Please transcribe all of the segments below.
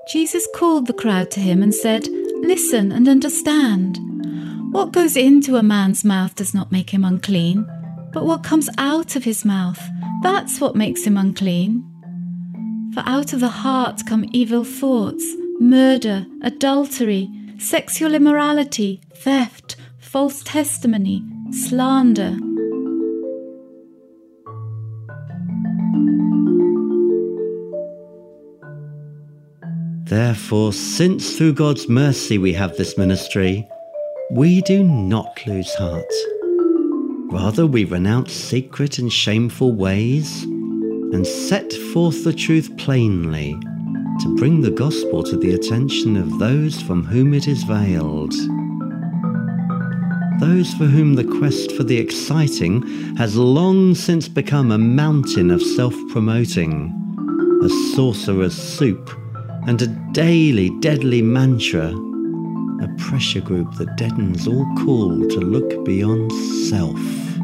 Jesus called the crowd to him and said, "Listen and understand. What goes into a man's mouth does not make him unclean, but what comes out of his mouth, that's what makes him unclean. For out of the heart come evil thoughts, murder, adultery, sexual immorality, theft, false testimony, slander." Therefore, since through God's mercy we have this ministry, we do not lose heart. Rather, we renounce secret and shameful ways and set forth the truth plainly to bring the gospel to the attention of those from whom it is veiled. Those for whom the quest for the exciting has long since become a mountain of self-promoting, a sorcerer's soup, and a daily deadly mantra, a pressure group that deadens all call to look beyond self.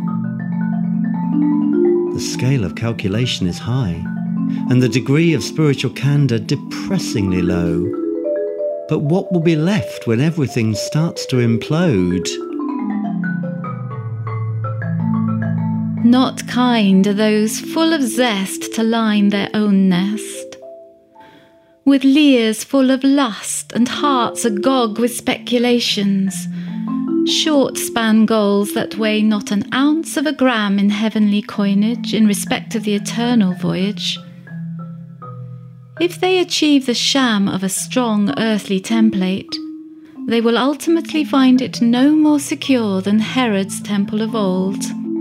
The scale of calculation is high, and the degree of spiritual candour depressingly low. But what will be left when everything starts to implode? Not kind are those full of zest to line their own nest, with leers full of lust and hearts agog with speculations, short-span goals that weigh not an ounce of a gram in heavenly coinage in respect of the eternal voyage. If they achieve the sham of a strong earthly template, they will ultimately find it no more secure than Herod's temple of old.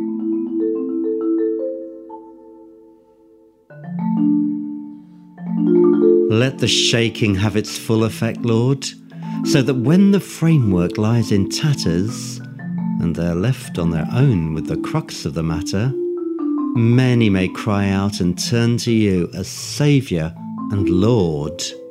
Let the shaking have its full effect, Lord, so that when the framework lies in tatters, and they're left on their own with the crux of the matter, many may cry out and turn to you as Saviour and Lord.